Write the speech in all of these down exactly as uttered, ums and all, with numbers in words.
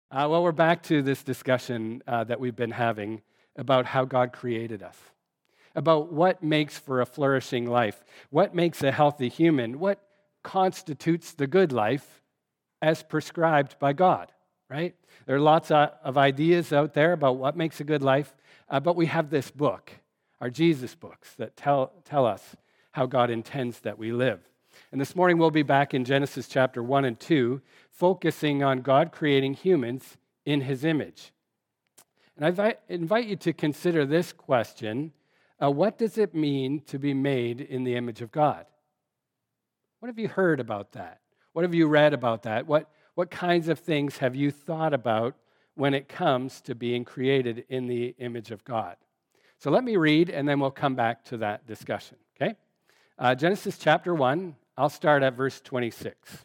Uh, well, we're back to this discussion uh, that we've been having about how God created us, about what makes for a flourishing life, what makes a healthy human, what constitutes the good life as prescribed by God, right? There are lots of, of ideas out there about what makes a good life, uh, but we have this book, our Jesus books, that tell, tell us how God intends that we live. And this morning we'll be back in Genesis chapter one and two, focusing on God creating humans in his image. And I invite you to consider this question, uh, what does it mean to be made in the image of God? What have you heard about that? What have you read about that? What, what kinds of things have you thought about when it comes to being created in the image of God? So let me read, and then we'll come back to that discussion, okay? Uh, Genesis chapter one, I'll start at verse twenty-six.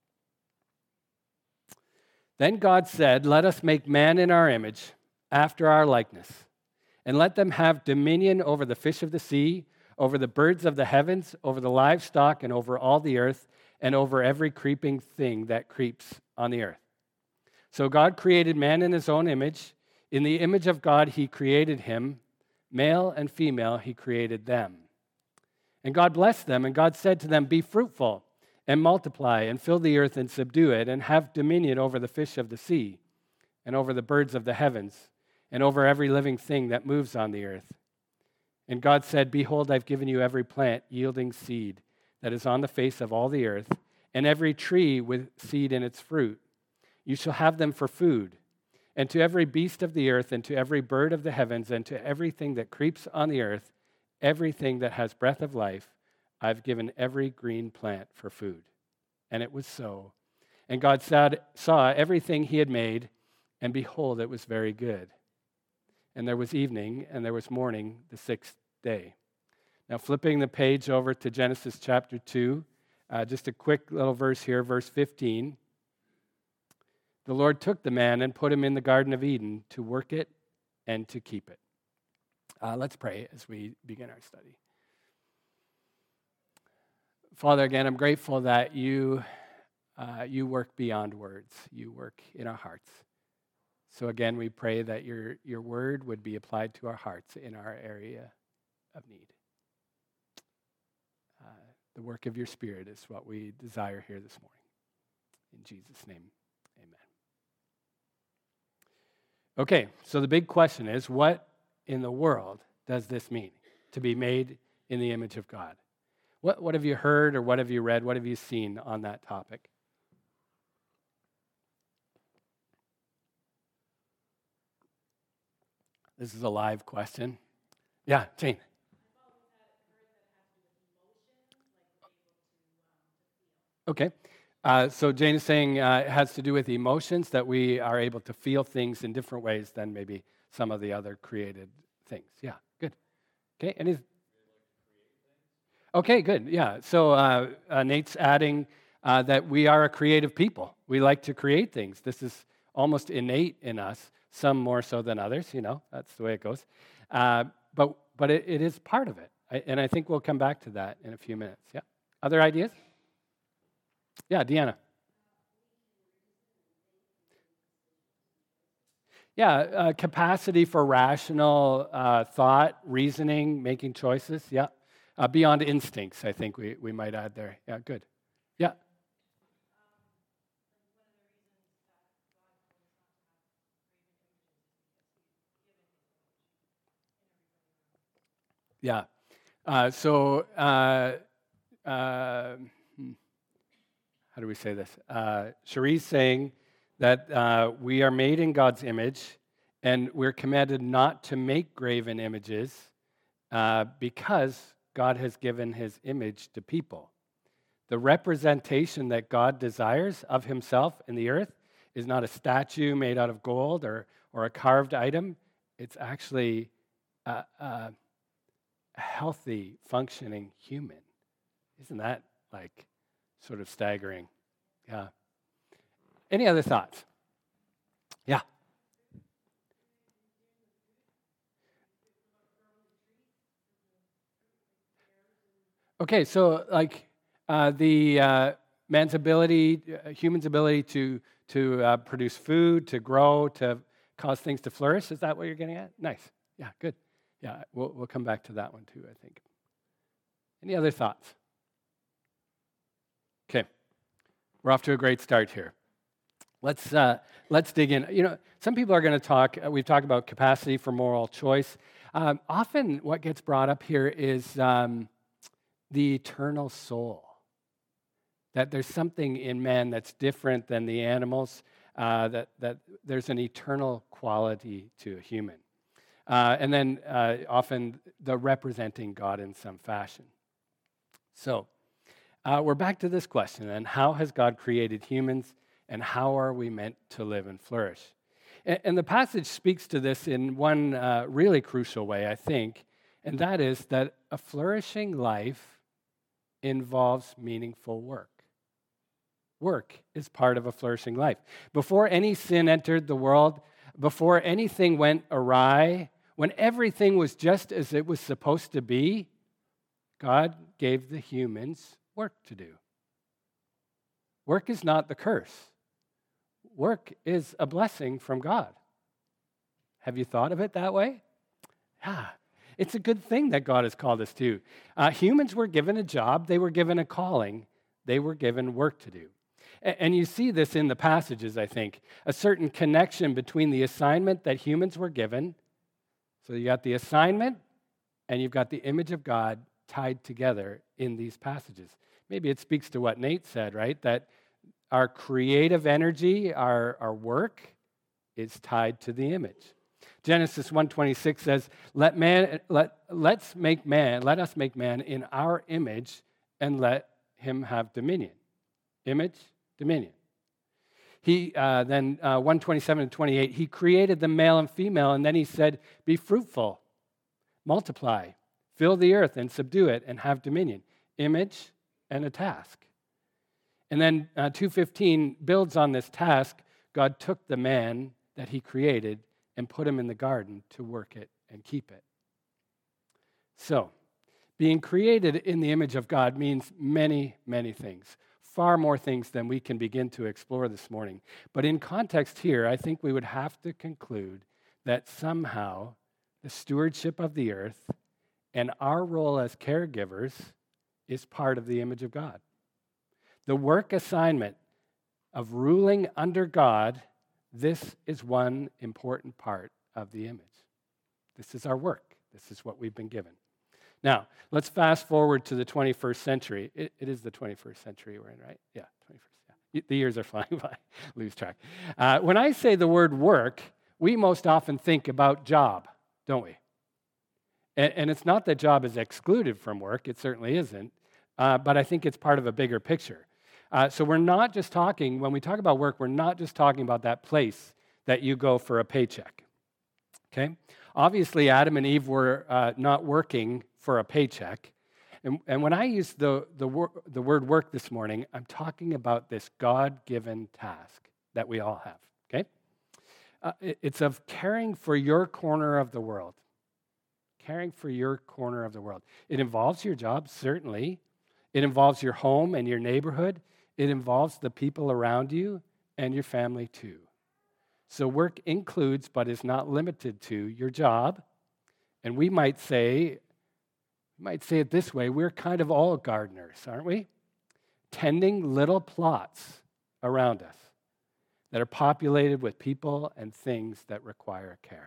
Then God said, "Let us make man in our image, after our likeness, and let them have dominion over the fish of the sea, over the birds of the heavens, over the livestock, and over all the earth, and over every creeping thing that creeps on the earth." So God created man in his own image. In the image of God he created him. Male and female he created them. And God blessed them, and God said to them, "Be fruitful, and multiply, and fill the earth, and subdue it, and have dominion over the fish of the sea, and over the birds of the heavens, and over every living thing that moves on the earth." And God said, "Behold, I've given you every plant yielding seed that is on the face of all the earth, and every tree with seed in its fruit. You shall have them for food. And to every beast of the earth, and to every bird of the heavens, and to everything that creeps on the earth, everything that has breath of life, I've given every green plant for food." And it was so. And God saw everything he had made, and behold, it was very good. And there was evening, and there was morning the sixth day. Now, flipping the page over to Genesis chapter two, uh, just a quick little verse here, verse fifteen. "The Lord took the man and put him in the Garden of Eden to work it and to keep it." Uh, let's pray as we begin our study. Father, again, I'm grateful that you, uh, you work beyond words. You work in our hearts. So again, we pray that your, your word would be applied to our hearts in our area of need. Uh, the work of your Spirit is what we desire here this morning. In Jesus' name, amen. Okay, so the big question is, what in the world does this mean, to be made in the image of God? What, what have you heard, or what have you read? What have you seen on that topic? This is a live question. Yeah, Jane. Okay. Uh, so Jane is saying uh, it has to do with emotions, that we are able to feel things in different ways than maybe some of the other created things. Yeah, good. Okay, any? Okay, good. Yeah. So uh, uh, Nate's adding uh, that we are a creative people. We like to create things. This is almost innate in us. Some more so than others. You know, that's the way it goes. Uh, but but it, it is part of it, I, and I think we'll come back to that in a few minutes. Yeah. Other ideas? Yeah, Deanna. Yeah, uh, capacity for rational uh, thought, reasoning, making choices. Yeah, uh, beyond instincts, I think we, we might add there. Yeah, good. Yeah. Yeah. Uh, so, uh, uh, how do we say this? Uh, Cherie's saying that uh, we are made in God's image, and we're commanded not to make graven images uh, because God has given his image to people. The representation that God desires of himself in the earth is not a statue made out of gold or, or a carved item. It's actually a, a healthy, functioning human. Isn't that like sort of staggering? Yeah. Any other thoughts? Yeah. Okay, so like uh, the uh, man's ability, uh, human's ability to to uh, produce food, to grow, to cause things to flourish. Is that what you're getting at? Nice. Yeah, good. Yeah, we'll, we'll come back to that one too, I think. Any other thoughts? Okay, we're off to a great start here. Let's uh, let's dig in. You know, some people are going to talk. Uh, we've talked about capacity for moral choice. Um, often, what gets brought up here is um, the eternal soul. That there's something in man that's different than the animals. Uh, that that there's an eternal quality to a human, uh, and then uh, often the representing God in some fashion. So, uh, we're back to this question: then, how has God created humans? And how are we meant to live and flourish? And, and the passage speaks to this in one uh, really crucial way, I think, and that is that a flourishing life involves meaningful work. Work is part of a flourishing life. Before any sin entered the world, before anything went awry, when everything was just as it was supposed to be, God gave the humans work to do. Work is not the curse. Work is a blessing from God. Have you thought of it that way? Yeah, it's a good thing that God has called us to. Uh, humans were given a job, they were given a calling, they were given work to do. And, and you see this in the passages, I think, a certain connection between the assignment that humans were given. So you got the assignment and you've got the image of God tied together in these passages. Maybe it speaks to what Nate said, right? That our creative energy, our, our work, is tied to the image. Genesis one twenty-six says, "Let man, let let's make man, let us make man in our image, and let him have dominion." Image, dominion. He uh, then uh, one twenty-seven and twenty-eight, he created the male and female, and then he said, "Be fruitful, multiply, fill the earth, and subdue it, and have dominion." Image and a task. And then uh, two fifteen builds on this task. God took the man that he created and put him in the garden to work it and keep it. So, being created in the image of God means many, many things, far more things than we can begin to explore this morning. But in context here, I think we would have to conclude that somehow the stewardship of the earth and our role as caregivers is part of the image of God. The work assignment of ruling under God, this is one important part of the image. This is our work. This is what we've been given. Now, let's fast forward to the twenty-first century. It, it is the twenty-first century we're in, right? Yeah, twenty-first. Yeah. The years are flying by. Lose track. Uh, when I say the word work, we most often think about job, don't we? And, and it's not that job is excluded from work. It certainly isn't. Uh, but I think it's part of a bigger picture. Uh, so we're not just talking, when we talk about work, we're not just talking about that place that you go for a paycheck, okay? Obviously, Adam and Eve were uh, not working for a paycheck. And, and when I use the, the, wor- the word work this morning, I'm talking about this God-given task that we all have, okay? Uh, it, it's of caring for your corner of the world. Caring for your corner of the world. It involves your job, certainly. It involves your home and your neighborhood. It involves the people around you and your family too. So work includes, but is not limited to, your job. And we might say, we might say it this way, we're kind of all gardeners, aren't we? Tending little plots around us that are populated with people and things that require care.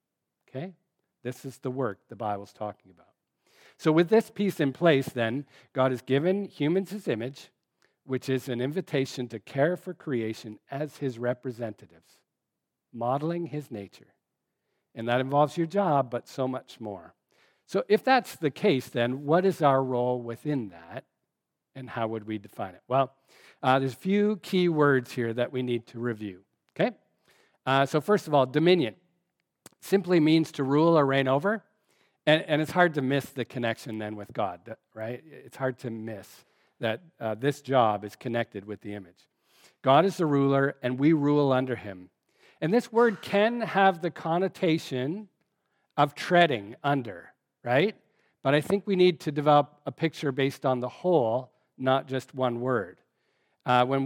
Okay? This is the work the Bible's talking about. So with this piece in place, then, God has given humans his image, which is an invitation to care for creation as his representatives, modeling his nature. And that involves your job, but so much more. So if that's the case, then what is our role within that, and how would we define it? Well, uh, there's a few key words here that we need to review, okay? Uh, so first of all, dominion simply means to rule or reign over. And, and it's hard to miss the connection then with God, right? It's hard to miss that uh, this job is connected with the image. God is the ruler, and we rule under him. And this word can have the connotation of treading under, right? But I think we need to develop a picture based on the whole, not just one word. Uh, when we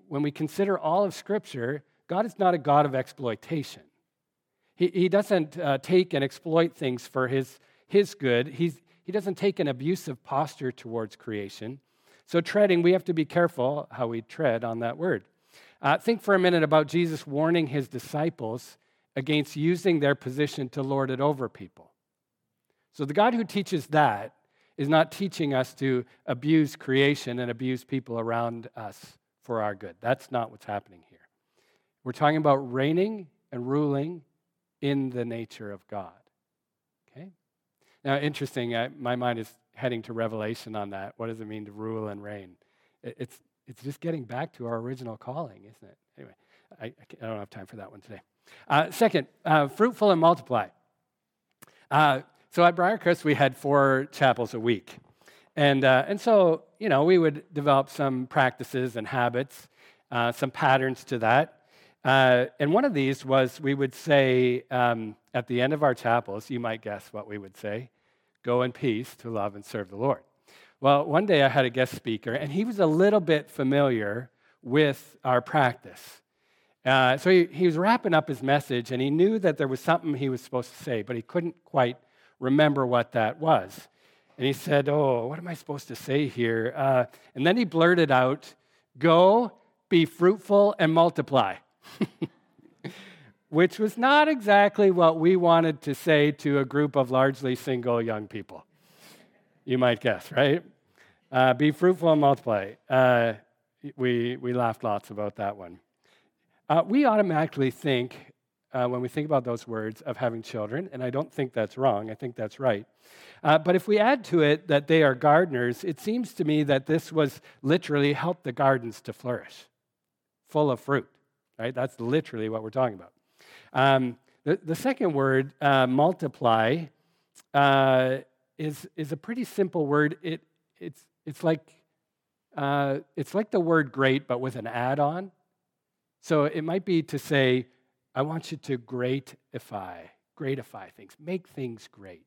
when we consider all of Scripture, God is not a God of exploitation. He, he doesn't uh, take and exploit things for his, his good. He's, he doesn't take an abusive posture towards creation. So treading, we have to be careful how we tread on that word. Uh, think for a minute about Jesus warning his disciples against using their position to lord it over people. So the God who teaches that is not teaching us to abuse creation and abuse people around us for our good. That's not what's happening here. We're talking about reigning and ruling in the nature of God. Okay? Now, interesting, I, my mind is heading to Revelation on that. What does it mean to rule and reign? It, it's it's just getting back to our original calling, isn't it? Anyway, I, I don't have time for that one today. Uh, second, uh, fruitful and multiply. Uh, so at Briarcrest, we had four chapels a week. And, uh, and so, you know, we would develop some practices and habits, uh, some patterns to that. Uh, and one of these was we would say um, at the end of our chapels, you might guess what we would say, go in peace to love and serve the Lord. Well, one day I had a guest speaker, and he was a little bit familiar with our practice. Uh, so he, he was wrapping up his message, and he knew that there was something he was supposed to say, but he couldn't quite remember what that was. And he said, oh, what am I supposed to say here? Uh, and then he blurted out, go, be fruitful, and multiply. Which was not exactly what we wanted to say to a group of largely single young people. You might guess, right? Uh, be fruitful and multiply. Uh, we, we laughed lots about that one. Uh, we automatically think, uh, when we think about those words, of having children, and I don't think that's wrong. I think that's right. Uh, but if we add to it that they are gardeners, it seems to me that this was literally help the gardens to flourish, full of fruit, right? That's literally what we're talking about. Um, the, the second word, uh, multiply, uh, is is a pretty simple word. It it's it's like uh, it's like the word great, but with an add-on. So it might be to say, I want you to greatify, greatify things, make things great,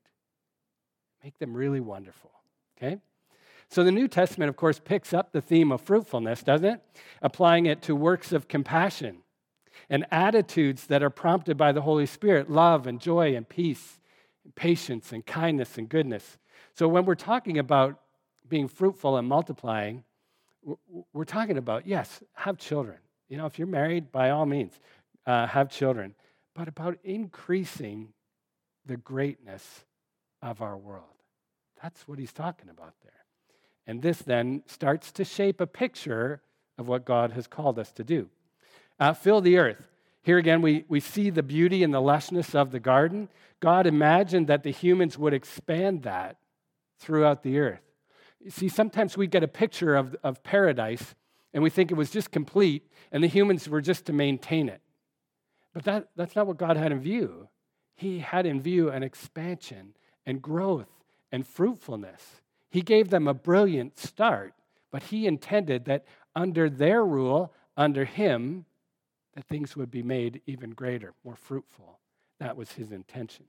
make them really wonderful. Okay. So the New Testament, of course, picks up the theme of fruitfulness, doesn't it? Applying it to works of compassion and attitudes that are prompted by the Holy Spirit, love and joy and peace, and patience and kindness and goodness. So when we're talking about being fruitful and multiplying, we're talking about, yes, have children. You know, if you're married, by all means, uh, have children. But about increasing the greatness of our world. That's what he's talking about there. And this then starts to shape a picture of what God has called us to do. Uh, fill the earth. Here again, we, we see the beauty and the lushness of the garden. God imagined that the humans would expand that throughout the earth. You see, sometimes we get a picture of, of paradise, and we think it was just complete, and the humans were just to maintain it. But that, that's not what God had in view. He had in view an expansion and growth and fruitfulness. He gave them a brilliant start, but he intended that under their rule, under him, that things would be made even greater, more fruitful. That was his intention.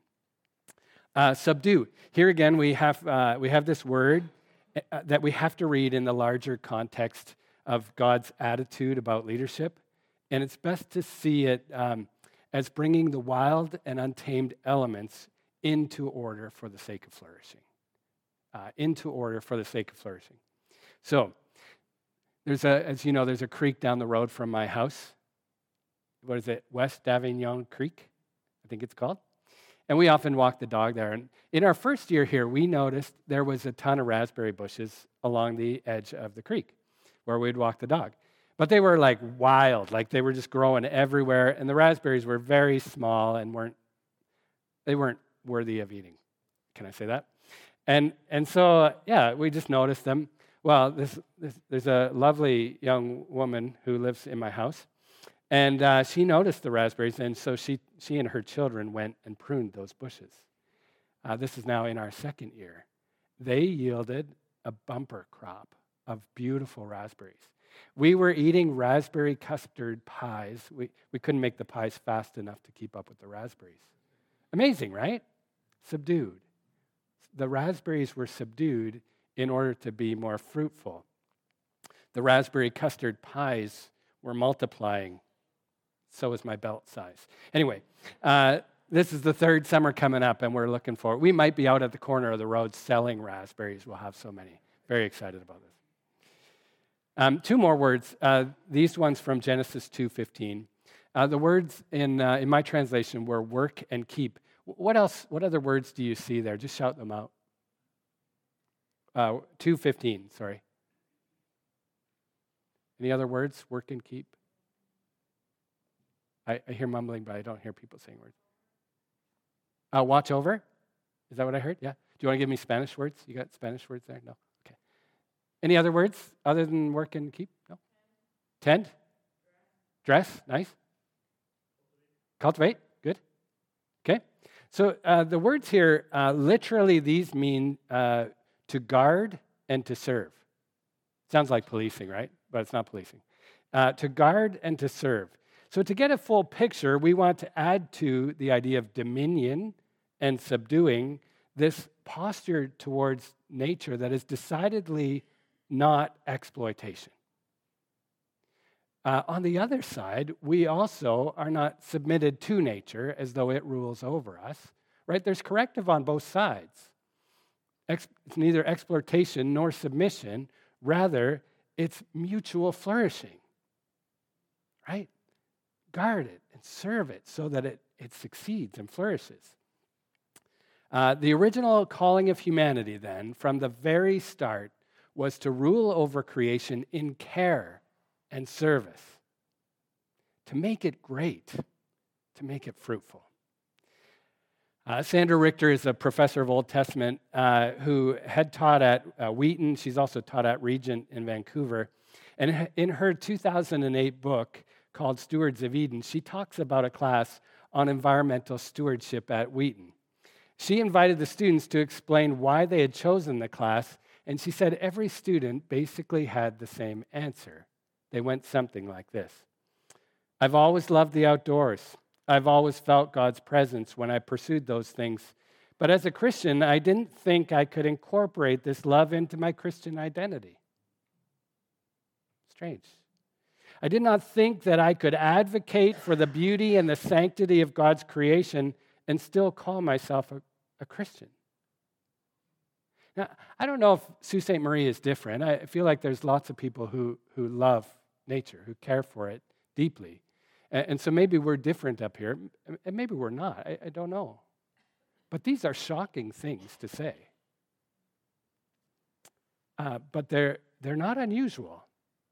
Uh, subdue. Here again, we have uh, we have this word uh, that we have to read in the larger context of God's attitude about leadership, and it's best to see it um, as bringing the wild and untamed elements into order for the sake of flourishing. Uh, into order for the sake of flourishing. So, there's a, as you know, there's a creek down the road from my house. What is it? West Davignon Creek, I think it's called. And we often walk the dog there. And in our first year here, we noticed there was a ton of raspberry bushes along the edge of the creek where we'd walk the dog. But they were like wild, like they were just growing everywhere. And the raspberries were very small and weren't, they weren't worthy of eating. Can I say that? And and so, yeah, we just noticed them. Well, this, this, there's a lovely young woman who lives in my house. And uh, she noticed the raspberries, and so she, she and her children went and pruned those bushes. Uh, this is now in our second year. They yielded a bumper crop of beautiful raspberries. We were eating raspberry custard pies. We, we couldn't make the pies fast enough to keep up with the raspberries. Amazing, right? Subdued. The raspberries were subdued in order to be more fruitful. The raspberry custard pies We're multiplying. So is my belt size. Anyway, uh, this is the third summer coming up, and we're looking for it. We might be out at the corner of the road selling raspberries. We'll have so many. Very excited about this. Um, two more words. Uh, these ones from Genesis two fifteen. Uh, the words in uh, in my translation were work and keep. What else? What other words do you see there? Just shout them out. Uh, two fifteen. Sorry. Any other words? Work and keep. I, I hear mumbling, but I don't hear people saying words. Uh, watch over? Is that what I heard? Yeah. Do you want to give me Spanish words? You got Spanish words there? No? Okay. Any other words other than work and keep? No? Tend? Dress? Nice. Cultivate? Good. Okay. So uh, the words here, uh, literally these mean uh, to guard and to serve. Sounds like policing, right? But it's not policing. Uh, to guard and to serve. So to get a full picture, we want to add to the idea of dominion and subduing this posture towards nature that is decidedly not exploitation. Uh, on the other side, we also are not submitted to nature as though it rules over us, right? There's corrective on both sides. Ex- it's neither exploitation nor submission. Rather, it's mutual flourishing, right? Guard it and serve it so that it, it succeeds and flourishes. Uh, the original calling of humanity, then, from the very start, was to rule over creation in care and service, to make it great, to make it fruitful. Uh, Sandra Richter is a professor of Old Testament uh, who had taught at uh, Wheaton. She's also taught at Regent in Vancouver. And in her two thousand eight book called Stewards of Eden, she talks about a class on environmental stewardship at Wheaton. She invited the students to explain why they had chosen the class, and she said every student basically had the same answer. They went something like this. I've always loved the outdoors. I've always felt God's presence when I pursued those things. But as a Christian, I didn't think I could incorporate this love into my Christian identity. Strange. I did not think that I could advocate for the beauty and the sanctity of God's creation and still call myself a, a Christian. Now, I don't know if Sault Ste. Marie is different. I feel like there's lots of people who, who love nature, who care for it deeply. And, and so maybe we're different up here, and maybe we're not. I, I don't know. But these are shocking things to say. Uh, but they're they're not unusual.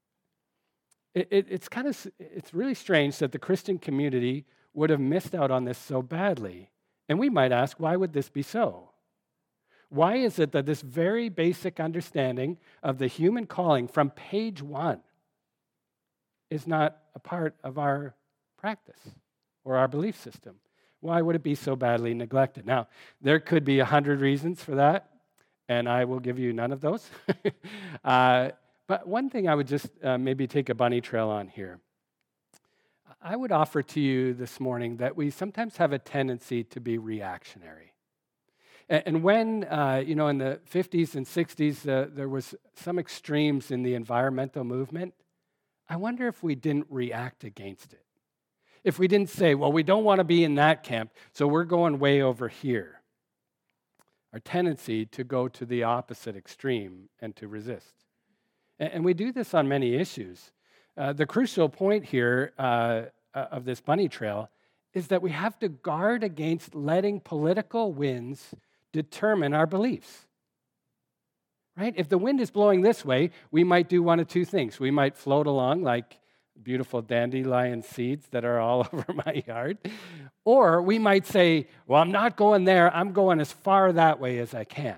It, it, it's kind of it's really strange that the Christian community would have missed out on this so badly. And we might ask, why would this be so? Why is it that this very basic understanding of the human calling from page one is not a part of our practice or our belief system? Why would it be so badly neglected? Now, there could be a hundred reasons for that, and I will give you none of those. uh, but one thing I would just uh, maybe take a bunny trail on here. I would offer to you this morning that we sometimes have a tendency to be reactionary. And, and when, uh, you know, in the fifties and sixties, uh, there was some extremes in the environmental movement, I wonder if we didn't react against it. If we didn't say, well, we don't want to be in that camp, so we're going way over here. Our tendency to go to the opposite extreme and to resist. And, and we do this on many issues. Uh, the crucial point here uh, of this bunny trail is that we have to guard against letting political winds determine our beliefs. Right? If the wind is blowing this way, we might do one of two things. We might float along like beautiful dandelion seeds that are all over my yard. Or we might say, well, I'm not going there. I'm going as far that way as I can.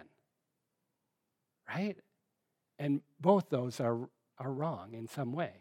Right? And both those are, are wrong in some way.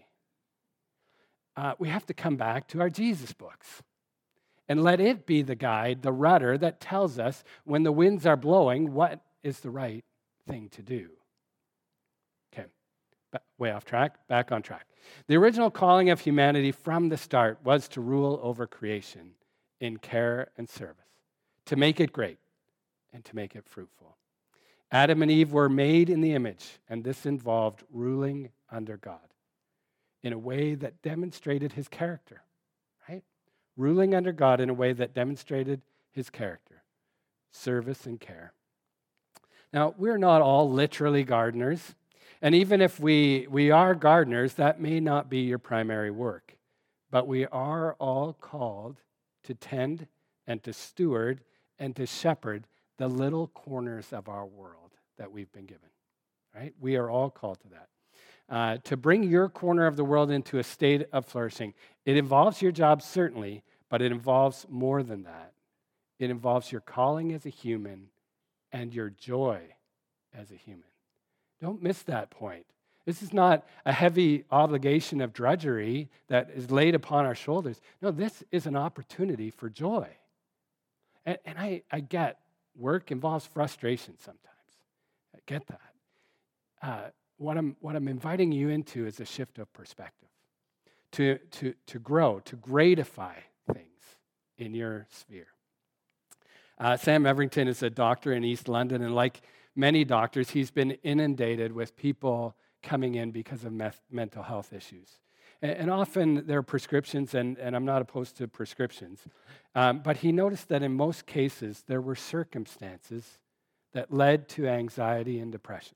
Uh, we have to come back to our Jesus books and let it be the guide, the rudder that tells us when the winds are blowing what is the right thing to do. Okay, way off track, back on track. The original calling of humanity from the start was to rule over creation in care and service, to make it great and to make it fruitful. Adam and Eve were made in the image, and this involved ruling under God. in a way that demonstrated his character, right? Ruling under God in a way that demonstrated his character, service and care. Now, we're not all literally gardeners, and even if we, we are gardeners, that may not be your primary work, but we are all called to tend and to steward and to shepherd the little corners of our world that we've been given, right? We are all called to that. Uh, to bring your corner of the world into a state of flourishing. It involves your job, certainly, but it involves more than that. It involves your calling as a human and your joy as a human. Don't miss that point. This is not a heavy obligation of drudgery that is laid upon our shoulders. No, this is an opportunity for joy. And, and I, I get work involves frustration sometimes. I get that. Uh, what I'm, what I'm inviting you into is a shift of perspective, to, to, to grow, to gradify things in your sphere. Uh, Sam Everington is a doctor in East London, and like many doctors, he's been inundated with people coming in because of meth- mental health issues. And, and often there are prescriptions, and, and I'm not opposed to prescriptions, um, but he noticed that in most cases there were circumstances that led to anxiety and depression.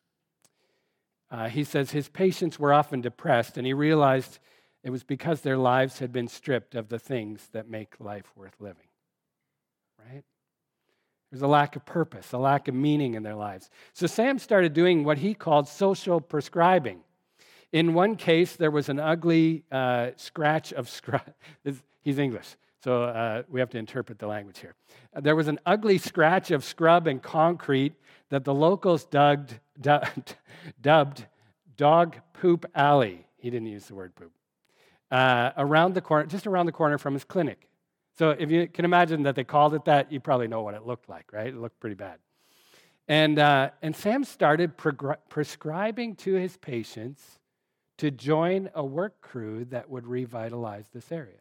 Uh, he says his patients were often depressed, and he realized it was because their lives had been stripped of the things that make life worth living, right? There's a lack of purpose, a lack of meaning in their lives. So Sam started doing what he called social prescribing. In one case, there was an ugly uh, scratch of scrub. He's English, so uh, we have to interpret the language here. There was an ugly scratch of scrub and concrete that the locals dubbed, dubbed, dubbed Dog Poop Alley. He didn't use the word poop. Uh, around the corner, just around the corner from his clinic. So if you can imagine that they called it that, you probably know what it looked like, right? It looked pretty bad. And, uh, and Sam started progr- prescribing to his patients to join a work crew that would revitalize this area.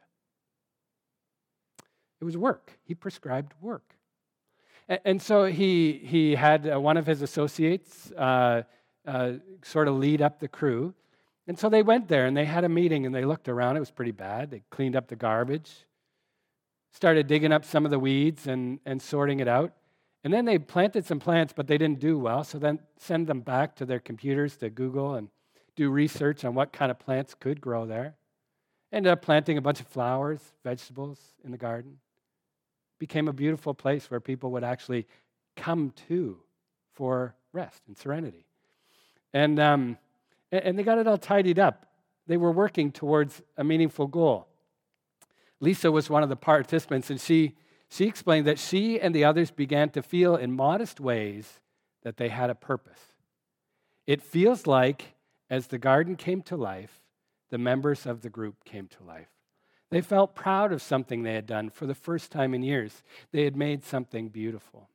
It was work. He prescribed work. And, and so he, he had uh, one of his associates uh, uh, sort of lead up the crew. And so they went there and they had a meeting and they looked around. It was pretty bad. They cleaned up the garbage, started digging up some of the weeds and, and sorting it out. And then they planted some plants, but they didn't do well. So then send them back to their computers to Google and do research on what kind of plants could grow there. Ended up planting a bunch of flowers, vegetables in the garden. Became a beautiful place where people would actually come to for rest and serenity. And, um, and they got it all tidied up. They were working towards a meaningful goal. Lisa was one of the participants, and she, she explained that she and the others began to feel in modest ways that they had a purpose. It feels like as the garden came to life, the members of the group came to life. They felt proud of something they had done for the first time in years. They had made something beautiful.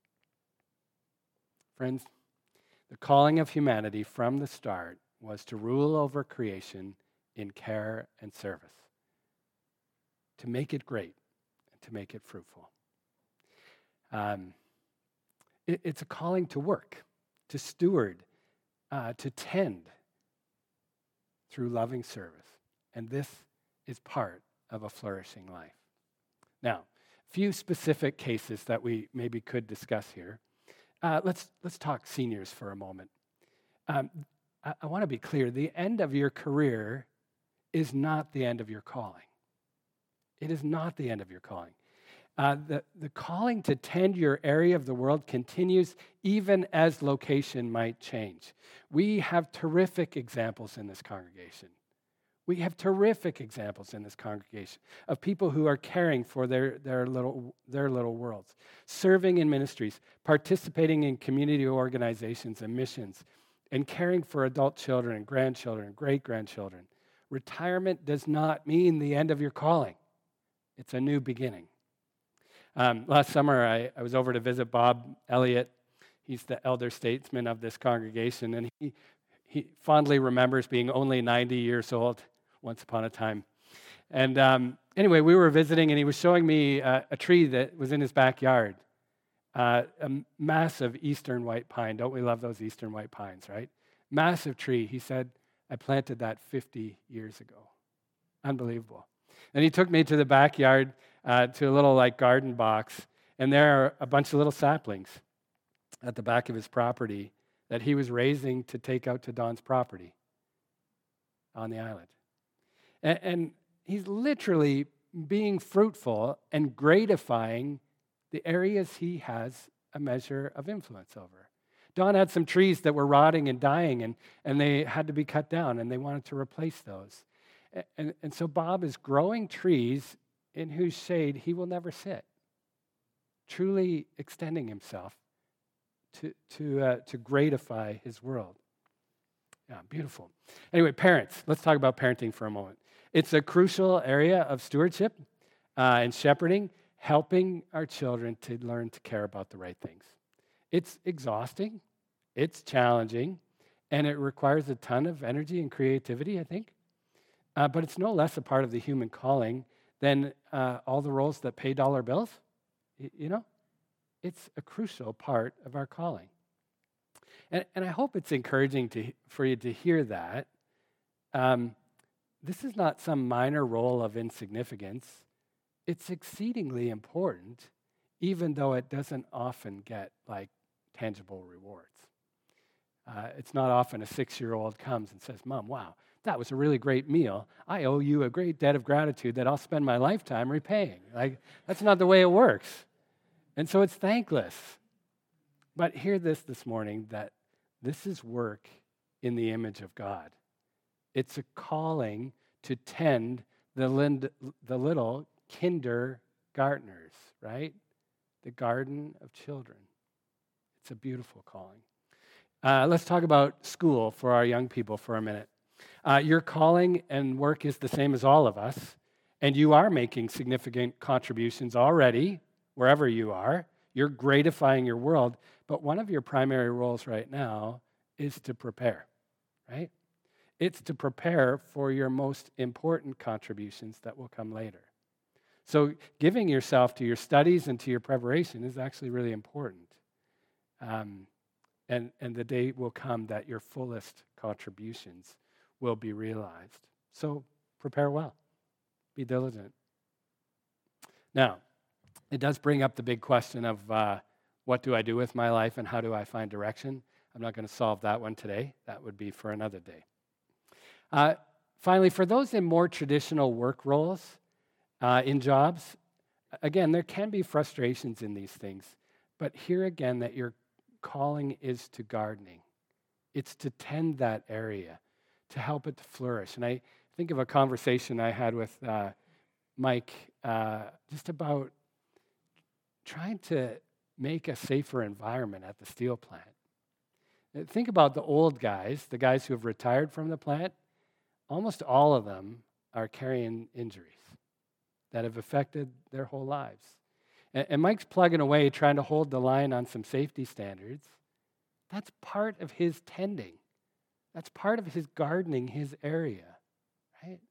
Friends, the calling of humanity from the start was to rule over creation in care and service, to make it great, and to make it fruitful. Um, it, it's a calling to work, to steward, uh, to tend through loving service. And this is part of a flourishing life. Now, a few specific cases that we maybe could discuss here. Uh, let's, let's talk seniors for a moment. Um, I, I want to be clear. The end of your career is not the end of your calling. It is not the end of your calling. Uh, the, the calling to tend your area of the world continues even as location might change. We have terrific examples in this congregation. We have terrific examples in this congregation of people who are caring for their, their, little, their little worlds, serving in ministries, participating in community organizations and missions, and caring for adult children and grandchildren and great-grandchildren. Retirement does not mean the end of your calling. It's a new beginning. Um, last summer, I, I was over to visit Bob Elliott. He's the elder statesman of this congregation, and he, he fondly remembers being only ninety years old once upon a time. And um, anyway, we were visiting, and he was showing me uh, a tree that was in his backyard, uh, a massive eastern white pine. Don't we love those eastern white pines, right? Massive tree. He said, I planted that fifty years ago. Unbelievable. And he took me to the backyard, uh, to a little like garden box, and there are a bunch of little saplings at the back of his property that he was raising to take out to Don's property on the island. And, and he's literally being fruitful and gratifying the areas he has a measure of influence over. Don had some trees that were rotting and dying, and, and they had to be cut down, and they wanted to replace those. And, and so Bob is growing trees in whose shade he will never sit, truly extending himself to, to, uh, to gratify his world. Yeah, beautiful. Anyway, parents, let's talk about parenting for a moment. It's a crucial area of stewardship uh, and shepherding, helping our children to learn to care about the right things. It's exhausting, it's challenging, and it requires a ton of energy and creativity, I think. Uh, but it's no less a part of the human calling than uh, all the roles that pay dollar bills. Y- you know, it's a crucial part of our calling. And, and I hope it's encouraging to, for you to hear that. Um, this is not some minor role of insignificance. It's exceedingly important, even though it doesn't often get like tangible rewards. Uh, it's not often a six-year-old comes and says, "Mom, wow, that was a really great meal. I owe you a great debt of gratitude that I'll spend my lifetime repaying." Like, that's not the way it works. And so it's thankless. But hear this this morning, that this is work in the image of God. It's a calling to tend the, lind- the little kindergartners, right? The garden of children. It's a beautiful calling. Uh, let's talk about school for our young people for a minute. Uh, your calling and work is the same as all of us, and you are making significant contributions already, wherever you are. You're gratifying your world, but one of your primary roles right now is to prepare, right? It's to prepare for your most important contributions that will come later. So giving yourself to your studies and to your preparation is actually really important. Um, and, and the day will come that your fullest contributions will be realized. So prepare well. Be diligent. Now, it does bring up the big question of uh, what do I do with my life and how do I find direction? I'm not going to solve that one today. That would be for another day. Uh, finally, for those in more traditional work roles, uh, in jobs, again, there can be frustrations in these things, but here again that your calling is to gardening. It's to tend that area, to help it to flourish. And I think of a conversation I had with uh, Mike uh, just about trying to make a safer environment at the steel plant. Think about the old guys, the guys who have retired from the plant. Almost all of them are carrying injuries that have affected their whole lives. And, and Mike's plugging away, trying to hold the line on some safety standards. That's part of his tending. That's part of his gardening his area, right?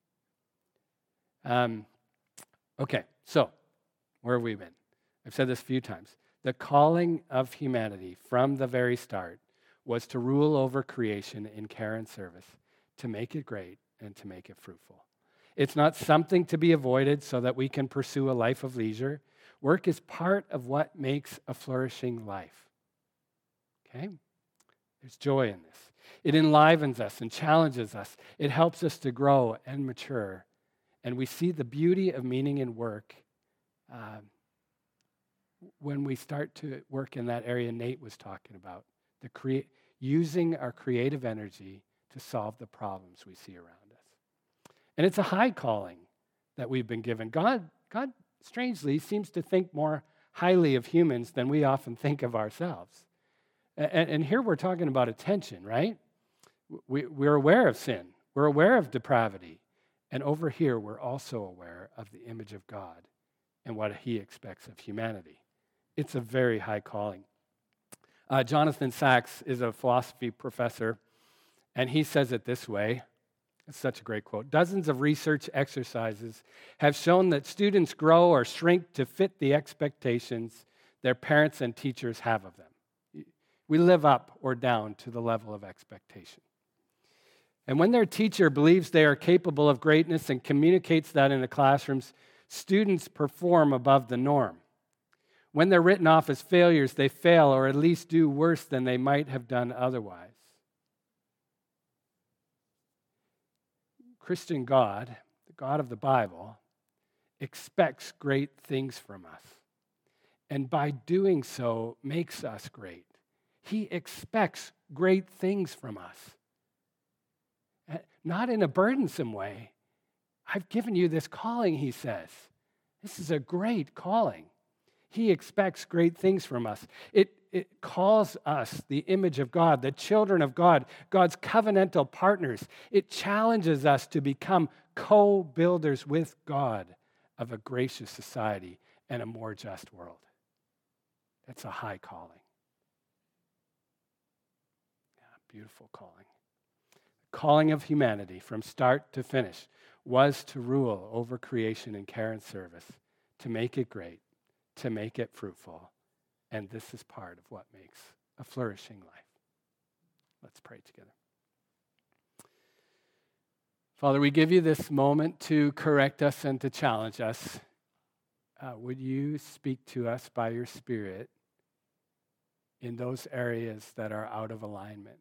Um, okay, so where have we been? I've said this a few times. The calling of humanity from the very start was to rule over creation in care and service, to make it great and to make it fruitful. It's not something to be avoided so that we can pursue a life of leisure. Work is part of what makes a flourishing life. Okay? There's joy in this. It enlivens us and challenges us. It helps us to grow and mature. And we see the beauty of meaning in work uh, when we start to work in that area Nate was talking about, the crea- using our creative energy to solve the problems we see around us. And it's a high calling that we've been given. God, God strangely seems to think more highly of humans than we often think of ourselves. And, and here we're talking about attention, right? We, we're aware of sin. We're aware of depravity. And over here, we're also aware of the image of God and what he expects of humanity. It's a very high calling. Uh, Jonathan Sachs is a philosophy professor, and he says it this way. It's such a great quote. Dozens of research exercises have shown that students grow or shrink to fit the expectations their parents and teachers have of them. We live up or down to the level of expectation. And when their teacher believes they are capable of greatness and communicates that in the classrooms, students perform above the norm. When they're written off as failures, they fail or at least do worse than they might have done otherwise. Christian God, the God of the Bible, expects great things from us. And by doing so, makes us great. He expects great things from us. Not in a burdensome way. I've given you this calling, he says. This is a great calling. He expects great things from us. It, it calls us the image of God, the children of God, God's covenantal partners. It challenges us to become co-builders with God of a gracious society and a more just world. That's a high calling. Yeah, beautiful calling. The calling of humanity from start to finish was to rule over creation in care and service, to make it great, to make it fruitful. And this is part of what makes a flourishing life. Let's pray together. Father, we give you this moment to correct us and to challenge us. Uh, would you speak to us by your Spirit in those areas that are out of alignment?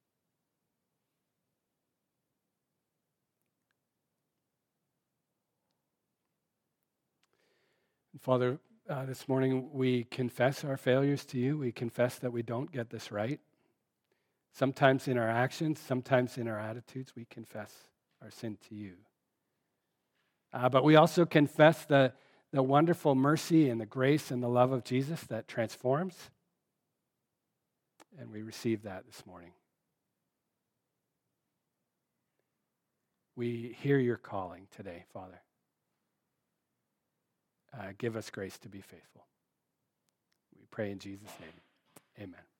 Father, uh, this morning we confess our failures to you. We confess that we don't get this right. Sometimes in our actions, sometimes in our attitudes, we confess our sin to you. Uh, but we also confess the, the wonderful mercy and the grace and the love of Jesus that transforms. And we receive that this morning. We hear your calling today, Father. Uh, give us grace to be faithful. We pray in Jesus' name. Amen.